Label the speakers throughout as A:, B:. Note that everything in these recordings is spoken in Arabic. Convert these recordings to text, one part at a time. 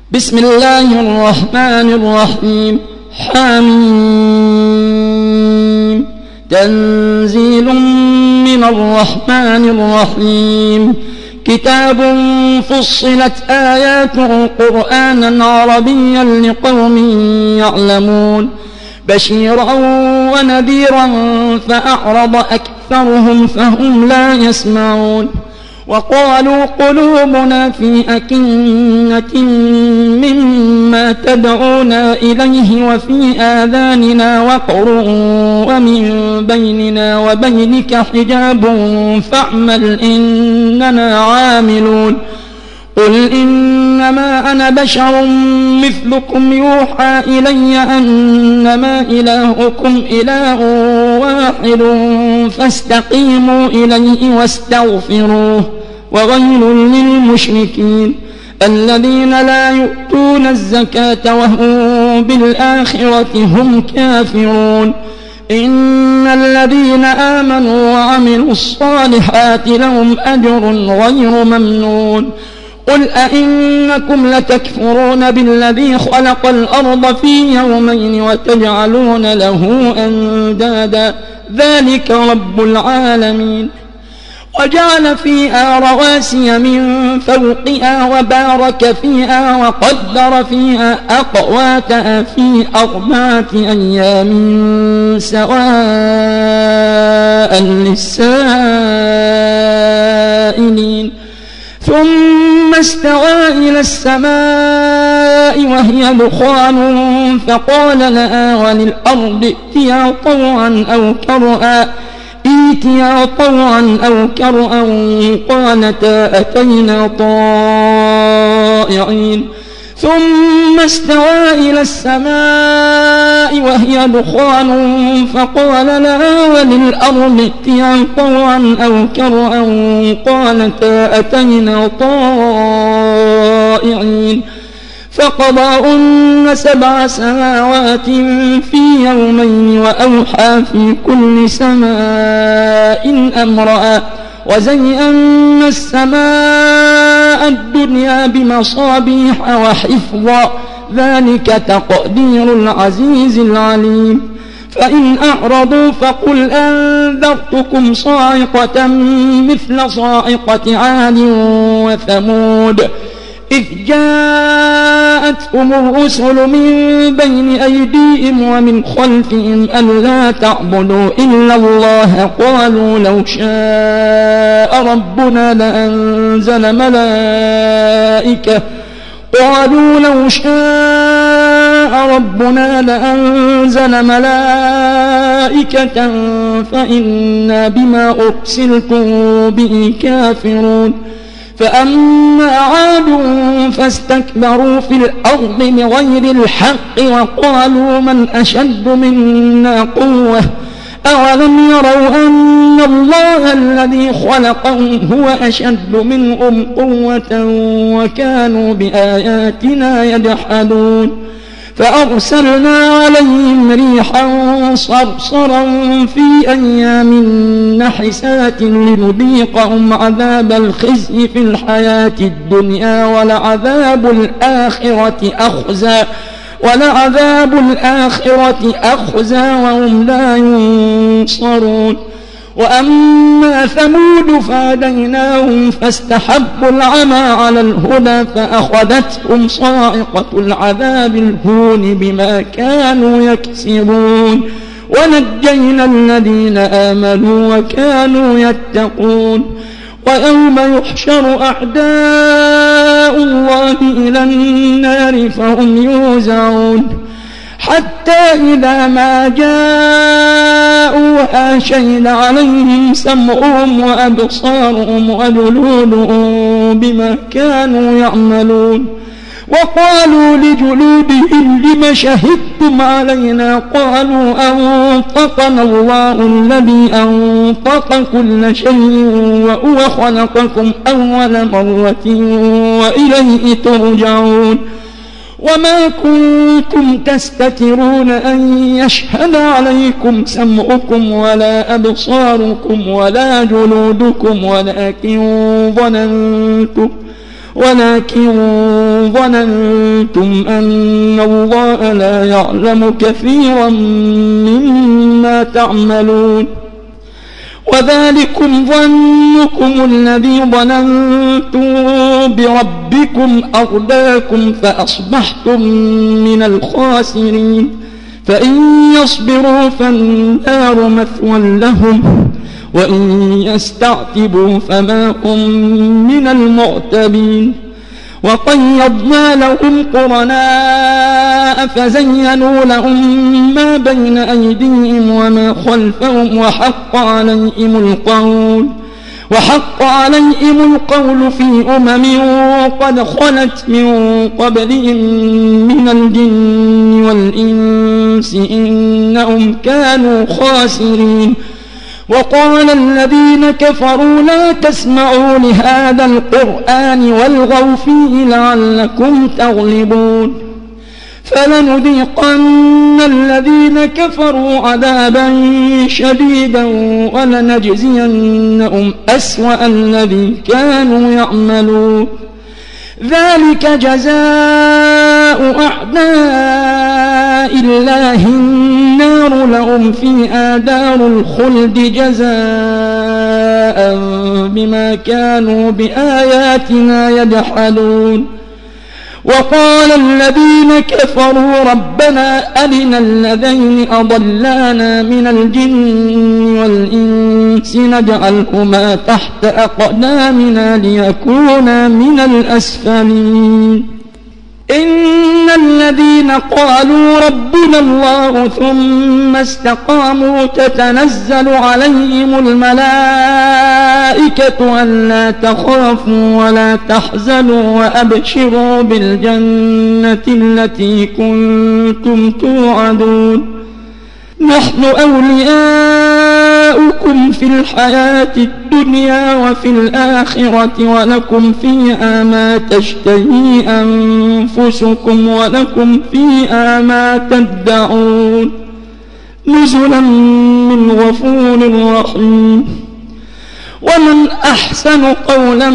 A: بسم الله الرحمن الرحيم. حميم. تنزيل من الرحمن الرحيم. كتاب فصلت آياته قرآنا عربيا لقوم يعلمون بشيرا ونذيرا فأعرض أكثرهم فهم لا يسمعون. وقالوا قلوبنا في أكنة مما تدعونا إليه وفي آذاننا وقر ومن بيننا وبينك حجاب فاعمل إننا عاملون. قل إنما أنا بشر مثلكم يوحى إلي أنما إلهكم إله واحد فاستقيموا إليه واستغفروه وويل للمشركين الذين لا يؤتون الزكاة وهم بالآخرة هم كافرون. إن الذين آمنوا وعملوا الصالحات لهم أجر غير ممنون. قل أئنكم لتكفرون بالذي خلق الأرض في يومين وتجعلون له أندادا ذلك رب العالمين. وجعل فيها رواسي من فوقها وبارك فيها وقدر فيها أقواتها في 4 أيام سواء للسائلين. ثم استوى إلى السماء وهي دخان فقال لها وللأرض ائتيا طوعا أو كرها قالتا أتينا طائعين. ثم استوى إلى السماء وهي دخان فقال لها وللأرض ائتيا طوعا أو كرها قالتا أتينا طائعين. فقضاهن 7 سماوات في يومين وأوحى في كل سماء أمرها وزينا السماء الدنيا بمصابيح وحفظا ذلك تقدير العزيز العليم. فإن أعرضوا فقل أنذرتكم صاعقة مثل صاعقة عاد وثمود إذ جاءتهم الرسل من بين أيديهم ومن خلفهم ألا تعبدوا إلا الله قالوا لو شاء ربنا لأنزل ملائكة فإنا بما أرسلتم به كافرون. فأما عاد فاستكبروا في الأرض بغير الحق وقالوا من أشد منا قوة أولم يروا أن الله الذي خلقهم هو أشد منهم قوة وكانوا بآياتنا يجحدون. فأرسلنا عليهم ريحا صرصرا في أيام نحسات لنذيقهم عذاب الخزي في الحياة الدنيا ولعذاب الآخرة أخزى وهم لا ينصرون. وأما ثمود فهديناهم فاستحبوا العمى على الهدى فأخذتهم صاعقة العذاب الهون بما كانوا يكسبون ونجينا الذين آمنوا وكانوا يتقون. ويوم يحشر أعداء الله إلى النار فهم يوزعون حتى إذا ما جاءوها شهد عليهم سمعهم وأبصارهم وجلودهم بما كانوا يعملون. وقالوا لجلودهم لم شهدتم علينا قالوا أنطقنا الله الذي أنطق كل شيء وهو خلقكم أول مرة وإليه ترجعون. وما كنتم تستترون أن يشهد عليكم سمعكم ولا أبصاركم ولا جلودكم ولكن ظننتم أن الله لا يعلم كثيرا مما تعملون وذلكم ظنكم الذي ظننتم بربكم أرداكم فأصبحتم من الخاسرين فإن يصبروا فالنار مثوى لهم وإن يستعتبوا فما هم من المعتبين وقيضنا لهم قرناء فزينوا لهم ما بين أيديهم وما خلفهم وحق عليهم القول في قد خلت من قبلهم من الجن والإنس إنهم كانوا خاسرين وقال الذين كفروا لا تسمعوا لهذا القرآن والغوا فيه لعلكم تغلبون فلنذيقن الذين كفروا عذابا شديدا ولنجزينهم أسوأ الذي كانوا يعملون ذلك جزاء أعداء الله النار لهم فيها دار الخلد جزاء بما كانوا بآياتنا يجحدون وقال الذين كفروا ربنا أرنا الذين أضلانا من الجن والإنس نجعلهما تحت أقدامنا ليكونا من الأسفلين إن الذين قالوا ربنا الله ثم استقاموا تتنزل عليهم الملائكة ألا تخافوا ولا تحزنوا وأبشروا بالجنة التي كنتم توعدون نحن أولياؤكم في الحياة الدنيا وفي الآخرة ولكم فيها ما تشتهي أنفسكم ولكم فيها ما تدعون نزلا من غفور رحيم ومن أحسن قولا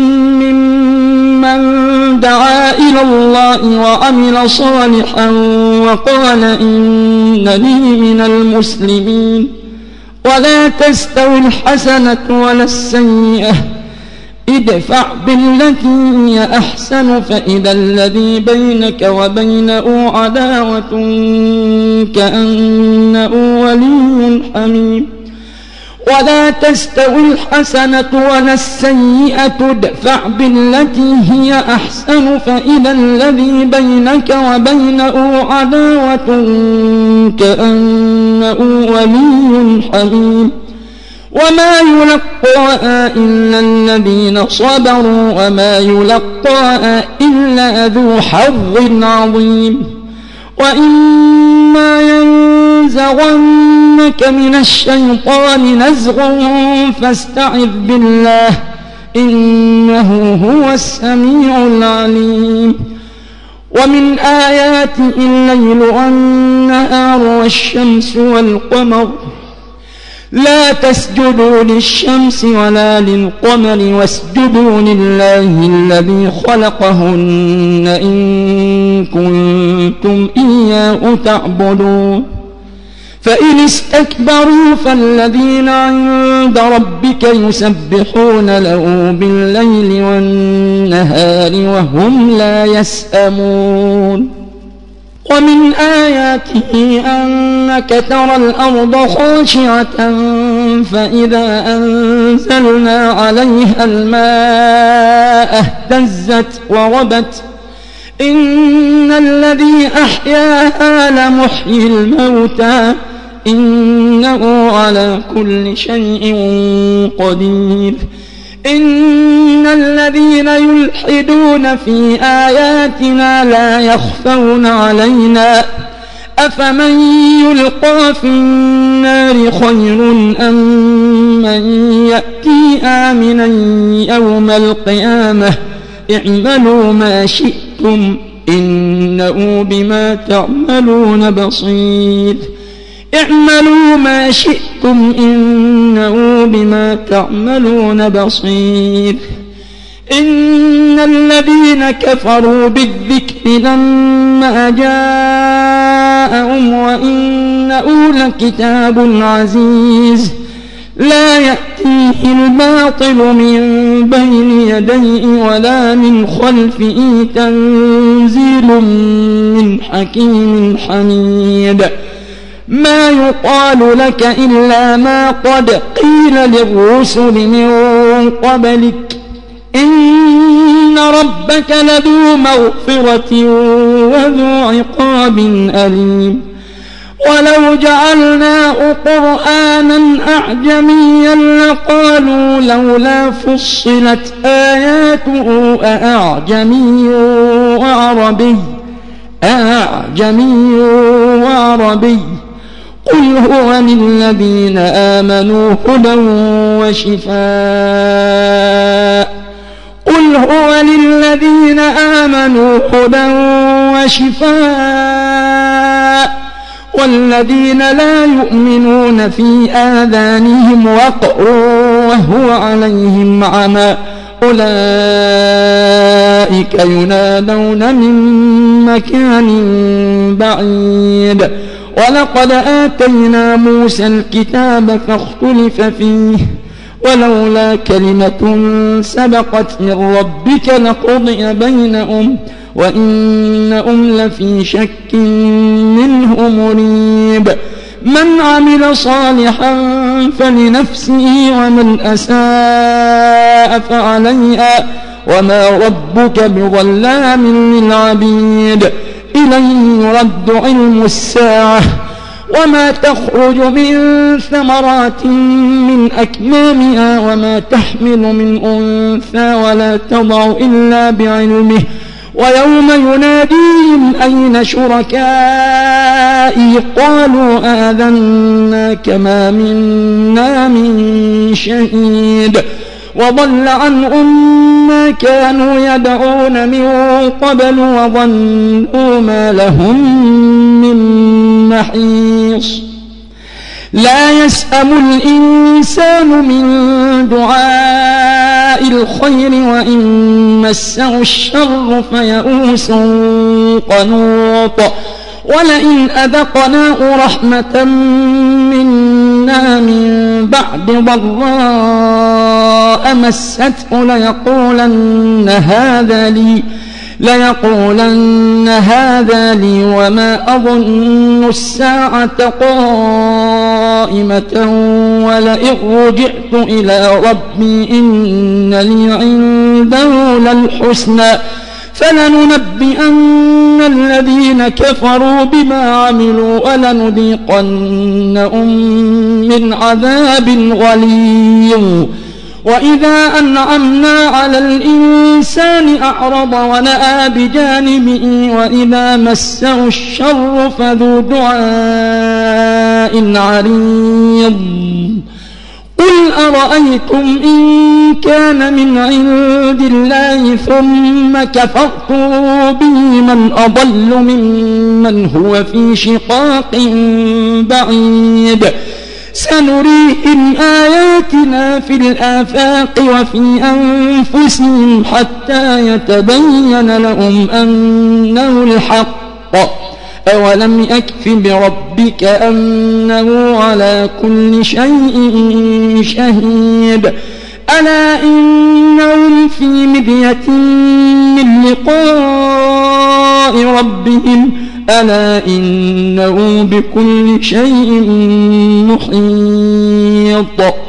A: ممن دعا إلى الله وعمل صالحا وقال إنني من المسلمين ولا تستوي الحسنة ولا السيئة ادفع بالتي هي أحسن فإذا الذي بينك وبينه عداوة كأنه ولي حميم ولا تستوي الحسنة ولا السيئة ادفع بالتي هي أحسن فإذا الذي بينك وبينه عداوة كأنه ولي حميم وما يلقاها إلا الذين صبروا وما يلقاها إلا ذو حظ عظيم وإما ينزغنك من الشيطان نزغ فاستعذ بالله إنه هو السميع العليم ومن آياته الليل والنهار والشمس والقمر لا تسجدوا للشمس ولا للقمر واسجدوا لله الذي خلقهن إن كنتم إياه تعبدون فإن استكبروا فالذين عند ربك يسبحون له بالليل والنهار وهم لا يسأمون ومن آياته أنك ترى الأرض خاشعة فإذا أنزلنا عليها الماء اهتزت وربت إن الذي أحياها لمحيي الموتى إنه على كل شيء قدير إن الذين يلحدون في آياتنا لا يخفون علينا أفمن يلقى في النار خير أم من يأتي آمنا يوم القيامة اعملوا ما شئتم إنه بما تعملون بصير اعملوا ما شئتم إنه بما تعملون بصير إن الذين كفروا بالذكر لما جاءهم وإنه لكتاب عزيز لا يأتيه الباطل من بين يديه ولا من خلفه تنزيل من حكيم حميد ما يقال لك إلا ما قد قيل للرسل من قبلك إن ربك لذو مغفرة وذو عقاب أليم ولو جعلناه قرآنا أعجميا لقالوا لولا فصلت آياته أعجمي وعربي قل هو للذين آمنوا هدى وشفاء والذين لا يؤمنون في آذانهم وقر وهو عليهم عمى أولئك ينادون من مكان بعيد ولقد آتينا موسى الكتاب فاختلف فيه ولولا كلمة سبقت من ربك لقضي بينهم وإنهم لفي شك منه مريب من عمل صالحا فلنفسه ومن أساء فعليها وما ربك بظلام للعبيد إليه يرد علم الساعة وما تخرج من ثمرات من أكمامها وما تحمل من أنثى ولا تضع إلا بعلمه ويوم يناديهم أين شركائي قالوا آذناك ما منا من شهيد وضل عنهم ما كانوا يدعون من قبل وظنوا ما لهم من محيص لا يسأم الإنسان من دعاء الخير وإن مسه الشر فيئوس قنوط ولئن أذقناه رحمة منا من بعد ضراء مسته ليقولن هذا لي وما أظن الساعة قائمة ولئن رجعت إلى ربي إن لي عنده للحسنى فلننبئن الذين كفروا بما عملوا ولنذيقنهم من عذاب غليظ وإذا أنعمنا على الإنسان أعرض ونأى بجانبه وإذا مسه الشر فذو دعاء عريض قل أرأيتم إن كان من عند الله ثم كفرتم به من أضل ممن هو في شقاق بعيد سنريهم آياتنا في الآفاق وفي أنفسهم حتى يتبين لهم أنه الحق أولم يكف بربك أنه على كل شيء شهيد ألا إنهم في مرية من لقاء ربهم ألا إنه بكل شيء محيط